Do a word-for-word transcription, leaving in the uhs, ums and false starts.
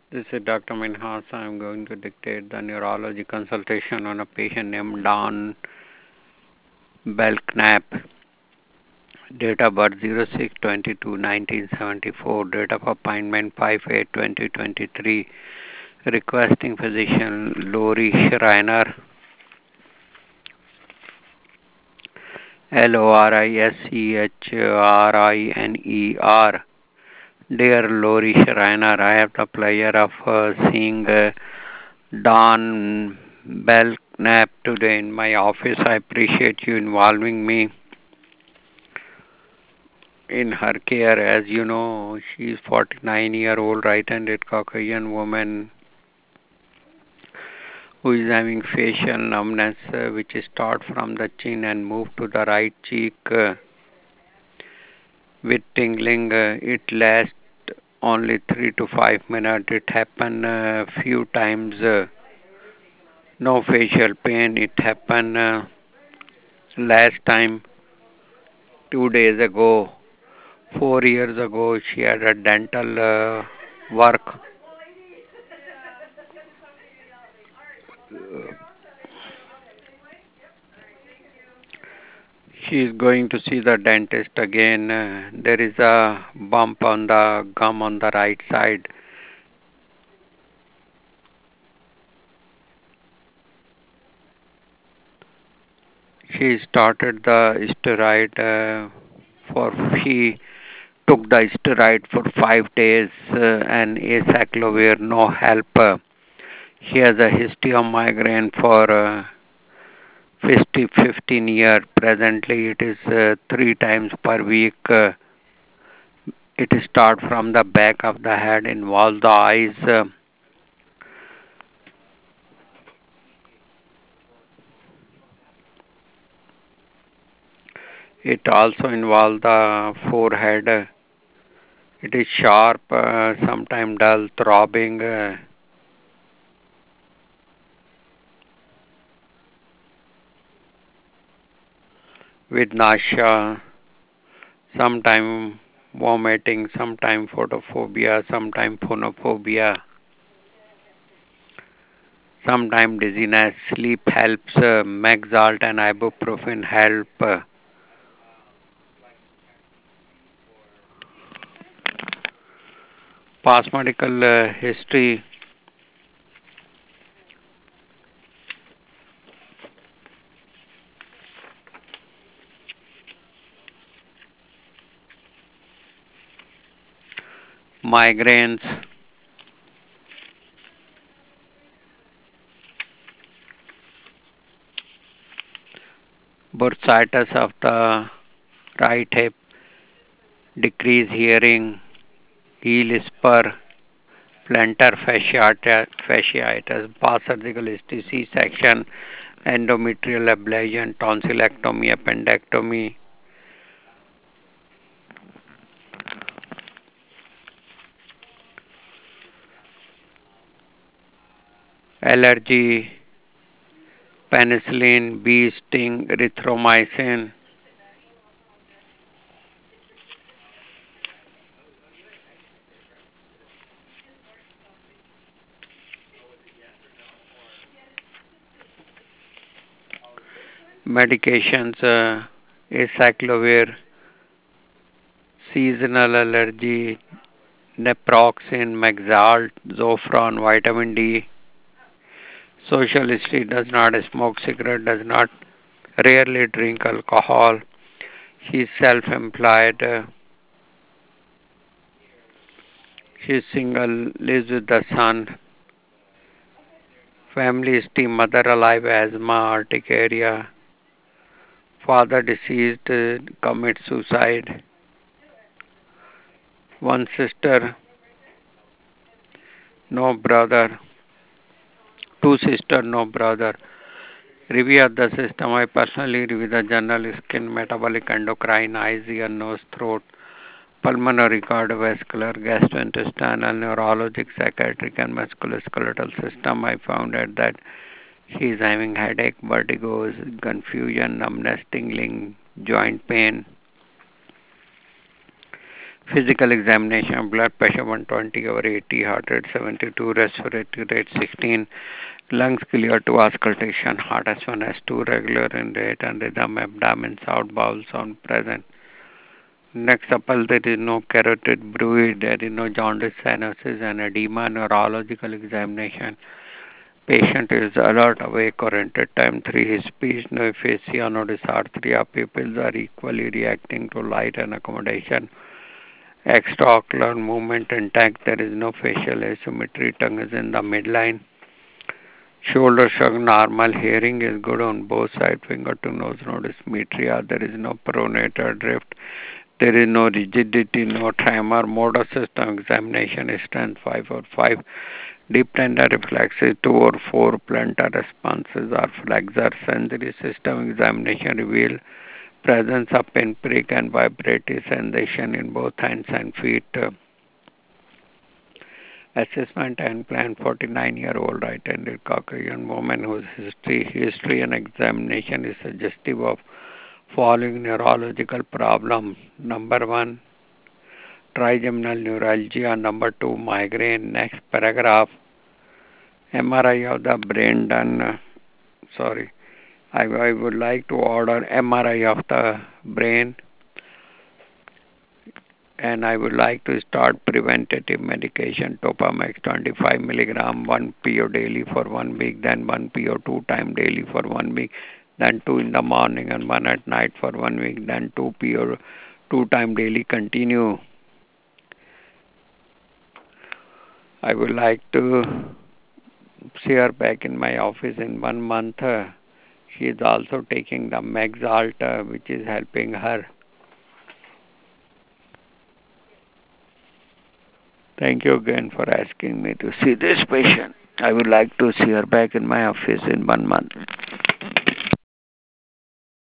This is Doctor Minhas. I'm going to dictate the neurology consultation on a patient named Don Belknap. Date of birth zero six twenty-two nineteen seventy-four. Date of appointment five eight twenty twenty-three. Requesting physician Lori Schreiner. L O R I S C H R I N E R. Dear Lori Schreiner, I have the pleasure of uh, seeing uh, Don Belknap today in my office. I appreciate you involving me in her care. As you know, she is forty-nine year old right-handed Caucasian woman who is having facial numbness uh, which start from the chin and move to the right cheek uh, with tingling. Uh, it lasts only three to five minutes. It happened a uh, few times. Uh, no facial pain. It happened uh, last time two days ago. Four years ago, she had a dental uh, work. She is going to see the dentist again. Uh, there is a bump on the gum on the right side. She started the steroid uh, for she took the steroid for five days uh, and acyclovir, no help. Uh, she has a history of migraine for uh, fifty, fifteen years. Presently, it is uh, three times per week. Uh, it starts from the back of the head, involves the eyes. Uh, it also involves the forehead. Uh, it is sharp, uh, sometimes dull, throbbing, uh, with nausea, sometimes vomiting, sometimes photophobia, sometimes phonophobia, sometimes dizziness. Sleep helps. Uh, Maxalt and ibuprofen help. Uh, past medical uh, history. Migraines, bursitis of the right hip, decreased hearing, heel spur, plantar fasciitis, fasciitis, past surgical history, C-section, endometrial ablation, tonsillectomy, appendectomy, allergy, penicillin, bee sting, erythromycin, medications, uh, acyclovir, seasonal allergy, naproxen, Maxalt, Zofran, vitamin D. Social history: does not smoke cigarette, does not rarely drink alcohol. She is self-employed. Uh, she is single, lives with the son. Family history: mother alive, asthma, urticaria. Father deceased, uh, commit suicide. One sister, no brother. Two sister, no brother. Review of the system. I personally review the general skin, metabolic, endocrine, eyes, ear, nose, throat, pulmonary, cardiovascular, gastrointestinal, neurologic, psychiatric, and musculoskeletal system. I found out that she is having headache, vertigo, confusion, numbness, tingling, joint pain, Physical examination, blood pressure one twenty over eighty, heart rate seventy-two, respiratory rate sixteen, lungs clear to auscultation, heart S one, S two regular in rate and rhythm, abdomen sound, bowel sound present. Next supple, there is no carotid bruit, there is no jaundice, cyanosis and edema, neurological examination. Patient is alert, awake, oriented. Time three is speech, no aphasia, no dysarthria. Pupils are equally reacting to light and accommodation. Extraocular movement intact. There is no facial asymmetry. Tongue is in the midline. Shoulder shrug normal. Hearing is good on both sides. Finger to nose, no dysmetria. There is no pronator drift. There is no rigidity, no tremor. Motor system examination is strength five or five. Deep tender reflexes two or four. Plantar responses are flexor. Sensory system examination reveal presence of pinprick and vibratory sensation in both hands and feet. Assessment and plan. forty-nine year old right-handed Caucasian woman whose history, history and examination is suggestive of following neurological problem. Number one, trigeminal neuralgia. Number two, migraine. Next paragraph, M R I of the brain done. uh, Sorry, I, I would like to order M R I of the brain, and I would like to start preventative medication, Topamax twenty-five milligram, one P O daily for one week, then one P O two time daily for one week, then two in the morning and one at night for one week, then two P O two time daily continue. I would like to see her back in my office in one month. Uh, She is also taking the Maxalt, uh, which is helping her. Thank you again for asking me to see this patient. I would like to see her back in my office in one month.